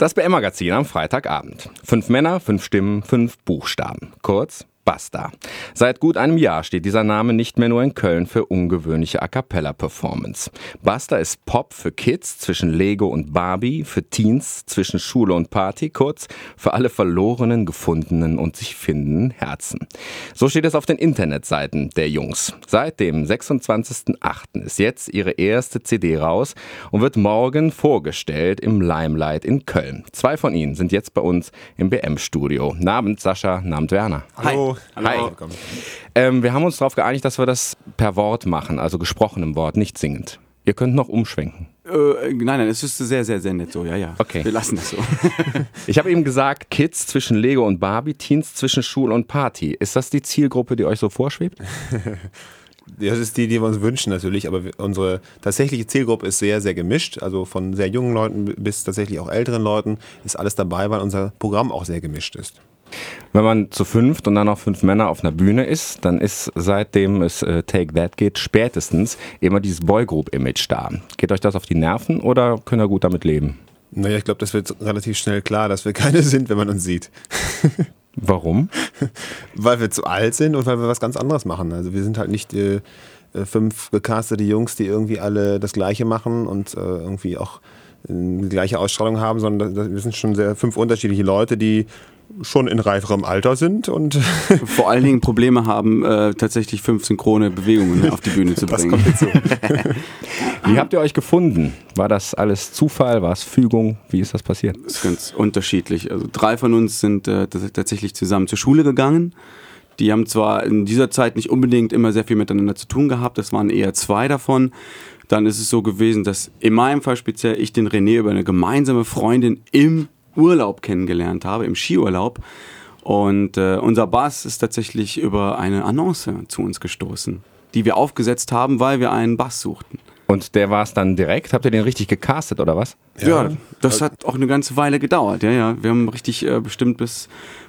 Das BM-Magazin am Freitagabend. 5 Männer, 5 Stimmen, 5 Buchstaben. Kurz Basta. Seit gut einem Jahr steht dieser Name nicht mehr nur in Köln für ungewöhnliche A-Cappella-Performance. Basta ist Pop für Kids zwischen Lego und Barbie, für Teens zwischen Schule und Party, kurz für alle verlorenen, gefundenen und sich findenden Herzen. So steht es auf den Internetseiten der Jungs. Seit dem 26.08. ist jetzt ihre erste CD raus und wird morgen vorgestellt im Limelight in Köln. 2 von ihnen sind jetzt bei uns im BM-Studio. Abend Sascha, Abend Werner. Hallo. Hi. Wir haben uns darauf geeinigt, dass wir das per Wort machen, also gesprochenem Wort, nicht singend. Ihr könnt noch umschwenken. Nein, es ist sehr, sehr, sehr nett so, ja. Okay. Wir lassen das so. Ich habe eben gesagt, Kids zwischen Lego und Barbie, Teens zwischen Schule und Party. Ist das die Zielgruppe, die euch so vorschwebt? Das ist die wir uns wünschen natürlich, aber unsere tatsächliche Zielgruppe ist sehr, sehr gemischt. Also von sehr jungen Leuten bis tatsächlich auch älteren Leuten ist alles dabei, weil unser Programm auch sehr gemischt ist. Wenn man zu 5 und dann noch 5 Männer auf einer Bühne ist, dann ist seitdem es Take That geht, spätestens immer dieses Boygroup-Image da. Geht euch das auf die Nerven oder könnt ihr gut damit leben? Naja, ich glaube, das wird relativ schnell klar, dass wir keine sind, wenn man uns sieht. Warum? Weil wir zu alt sind und weil wir was ganz anderes machen. Also wir sind halt nicht 5 gecastete Jungs, die irgendwie alle das Gleiche machen und irgendwie auch die gleiche Ausstrahlung haben, sondern wir sind schon 5 unterschiedliche Leute, die schon in reiferem Alter sind und vor allen Dingen Probleme haben, tatsächlich 5 synchrone Bewegungen auf die Bühne zu bringen. Das kommt hinzu. Wie habt ihr euch gefunden? War das alles Zufall? War es Fügung? Wie ist das passiert? Das ist ganz unterschiedlich. Also 3 von uns sind tatsächlich zusammen zur Schule gegangen. Die haben zwar in dieser Zeit nicht unbedingt immer sehr viel miteinander zu tun gehabt, das waren eher 2 davon. Dann ist es so gewesen, dass in meinem Fall speziell ich den René über eine gemeinsame Freundin im Urlaub kennengelernt habe, im Skiurlaub. Und unser Bass ist tatsächlich über eine Annonce zu uns gestoßen, die wir aufgesetzt haben, weil wir einen Bass suchten. Und der war es dann direkt? Habt ihr den richtig gecastet oder was? Ja, das hat auch eine ganze Weile gedauert. Ja. Wir haben richtig bestimmt bis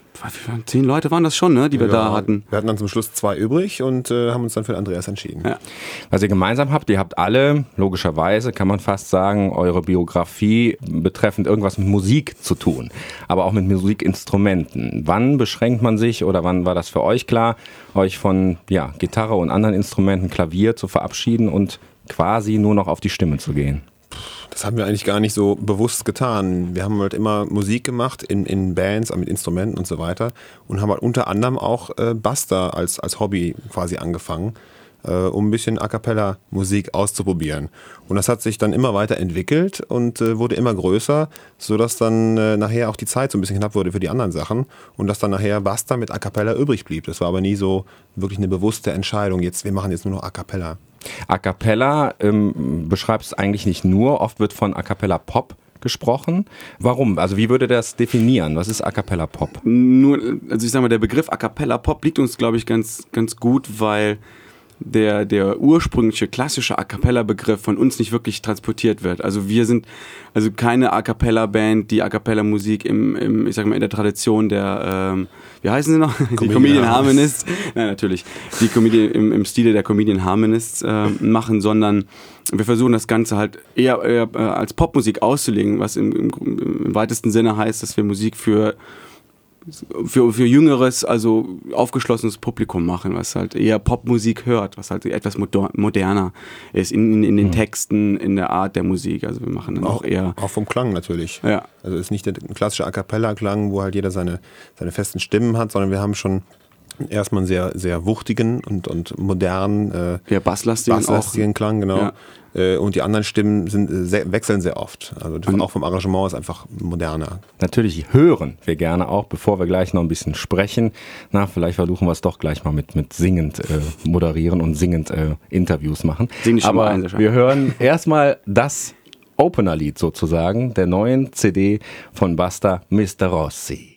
10 Leute waren das schon, ne, die wir da hatten. Wir hatten dann zum Schluss 2 übrig und haben uns dann für Andreas entschieden. Ja. Was ihr gemeinsam habt, ihr habt alle, logischerweise kann man fast sagen, eure Biografie betreffend irgendwas mit Musik zu tun, aber auch mit Musikinstrumenten. Wann beschränkt man sich oder wann war das für euch klar, euch von Gitarre und anderen Instrumenten, Klavier zu verabschieden und quasi nur noch auf die Stimme zu gehen? Das haben wir eigentlich gar nicht so bewusst getan. Wir haben halt immer Musik gemacht in Bands, mit Instrumenten und so weiter und haben halt unter anderem auch Basta als Hobby quasi angefangen, um ein bisschen A-Cappella-Musik auszuprobieren. Und das hat sich dann immer weiter entwickelt und wurde immer größer, sodass dann nachher auch die Zeit so ein bisschen knapp wurde für die anderen Sachen und dass dann nachher Basta mit A-Cappella übrig blieb. Das war aber nie so wirklich eine bewusste Entscheidung, wir machen jetzt nur noch A-Cappella. A Cappella beschreibt es eigentlich nicht nur, oft wird von A Cappella Pop gesprochen. Warum? Also wie würde das definieren? Was ist A Cappella Pop? Also ich sag mal, der Begriff A Cappella Pop liegt uns, glaube ich, ganz, ganz gut, weil der ursprüngliche klassische A Cappella Begriff von uns nicht wirklich transportiert wird. Also wir sind keine A Cappella Band, die A Cappella Musik in der Tradition der wie heißen sie noch? Die Comedian Harmonists. Nein, natürlich. Die im Stile der Comedian Harmonists machen, sondern wir versuchen das Ganze halt eher als Popmusik auszulegen, was im weitesten Sinne heißt, dass wir Musik für jüngeres, also aufgeschlossenes Publikum machen, was halt eher Popmusik hört, was halt etwas moderner ist in den Texten, in der Art der Musik. Also wir machen dann auch eher... Auch vom Klang natürlich. Ja. Also es ist nicht der klassische A-Cappella-Klang, wo halt jeder seine festen Stimmen hat, sondern wir haben schon erstmal einen sehr, sehr wuchtigen und modernen basslastigen Klang, genau. Ja. Und die anderen Stimmen wechseln sehr oft. Also auch vom Arrangement ist einfach moderner. Natürlich hören wir gerne auch, bevor wir gleich noch ein bisschen sprechen. Vielleicht versuchen wir es doch gleich mal mit singend moderieren und singend Interviews machen. Aber wir hören erstmal das Opener-Lied sozusagen der neuen CD von Basta, Mr. Rossi.